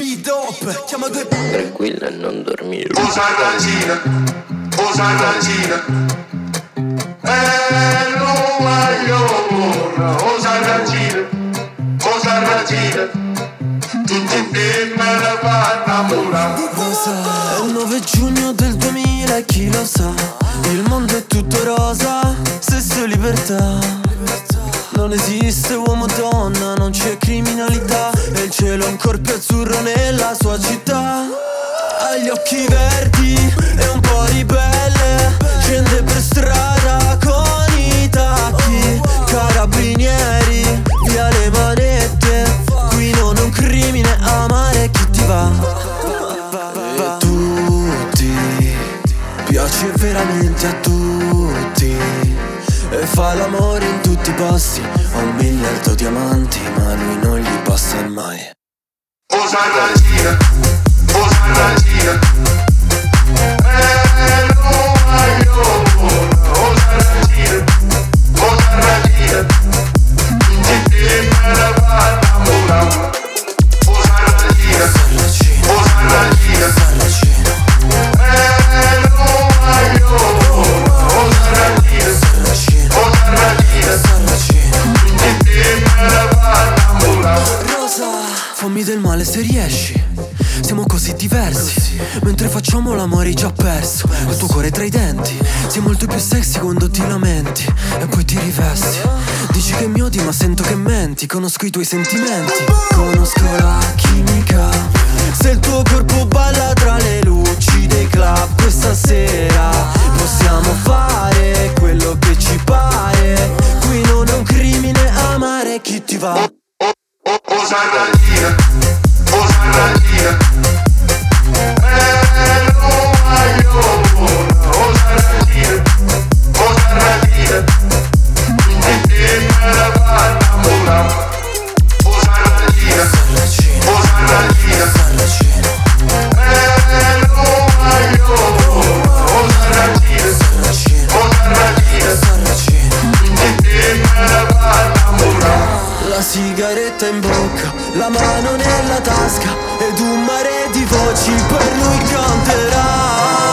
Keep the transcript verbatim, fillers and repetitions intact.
speed up, chiama due. Tranquilla e non dormire. Cosa raggina, cosa raggina. Eh, non voglio buona. Cosa raggina, cosa raggina. Tutti insieme la fanno innamorare. Rosa, è il nove giugno del duemila e chi lo sa. Il mondo è tutto rosa, stesso libertà. Non esiste uomo o donna, non c'è criminalità. E il cielo è un corpo azzurro nella sua città. Ha gli occhi verdi e un po' ribelle. Scende per strada con i tacchi. Carabinieri, via le manette. Qui non è un crimine amare chi ti va. E tutti, piace veramente a tutti. E fa l'amore in tutti i posti. Ho un miliardo di amanti, ma lui non gli basta mai. Cosa raggina, cosa raggina. Eh, non voglio buona. Cosa raggina, cosa raggina. Tutti insieme la fanno innamorare. Cosa raggina, cosa raggina. Eh, non voglio buona. Cosa raggina, cosa raggina. Tutti insieme la fanno innamorare. Rosa, fammi del male se riesci. Siamo così diversi. Mentre facciamo l'amore hai già perso il tuo cuore tra i denti. Sei molto più sexy quando ti lamenti e poi ti rivesti. Dici che mi odi ma sento che menti. Conosco i tuoi sentimenti, conosco la chimica. Se il tuo corpo balla tra le luci dei club questa sera, possiamo fare quello che ci pare. Qui non è un crimine amare chi ti va. Cosa raggina, cosa raggina. Eh, non voglio buona. Cosa raggina, cosa raggina. Tutti insieme la fanno innamorare. Cosa raggina, cosa raggina. Eh, non voglio buona. Cosa raggina, cosa raggina. Tutti insieme la fanno innamorare. La sigaretta in bocca, la mano nella tasca ed un mare di voci per lui canterà.